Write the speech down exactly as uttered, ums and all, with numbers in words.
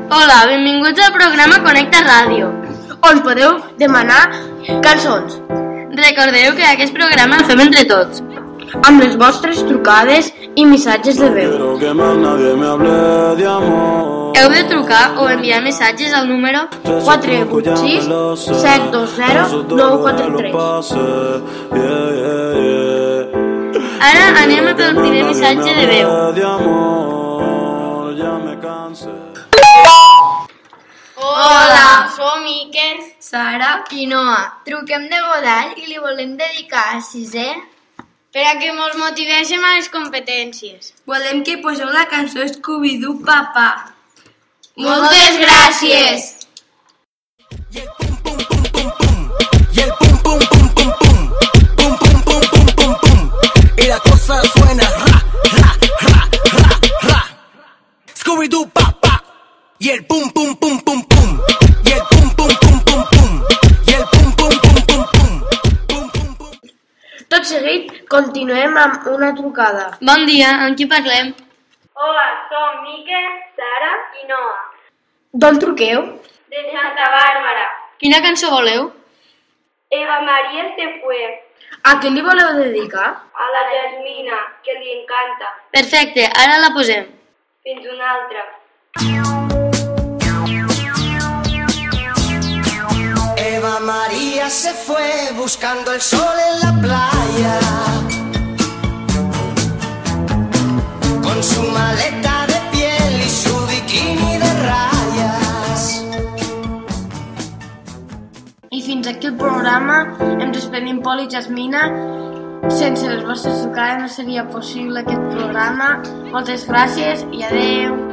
Hola, benvinguts al programa Connecta Ràdio, on podeu demanar cançons. Recordeu que aquest programa el fem entre tots, amb les vostres trucades i missatges de veu. Heu de trucar o enviar missatges al número quatre vuit sis set dos zero nou quatre tres. Ara anem a pel primer missatge de veu. Hola, som Iker, Sara i Noa. Truquem de Godall i li volem dedicar a sisè per a que mos motivéssim a les competències. Volem que poseu la cançó Scooby-Doo Papà. Moltes gràcies! Y el pum pum pum pum pum, y el pum pum pum pum pum, pum pum pum pum pum pum, y la cosa suena ra ra ra ra ra. Scooby-Doo papá, y el pum pum pum pum pum, y el pum pum pum pum pum, y el pum pum pum pum pum, pum pum pum. Tot seguit, continuem amb una trucada. Bon dia, amb qui parlem? Hola, som Iker, Sara i Noa, D'on truqueu? de Santa Bàrbara. Quina cançó voleu? Eva María se fue, A qui li voleu dedicar? a la Jasmina, que li encanta. Perfecte, ara la posem. Fins una altra. Eva María se fue buscando el sol en la playa, con su maleta de piel y su bikini de rayas. I fins aquí el programa. Ens despedim Pol i Jasmina. Sense les vostres trucades no seria possible aquest programa. Moltes gràcies i adeu.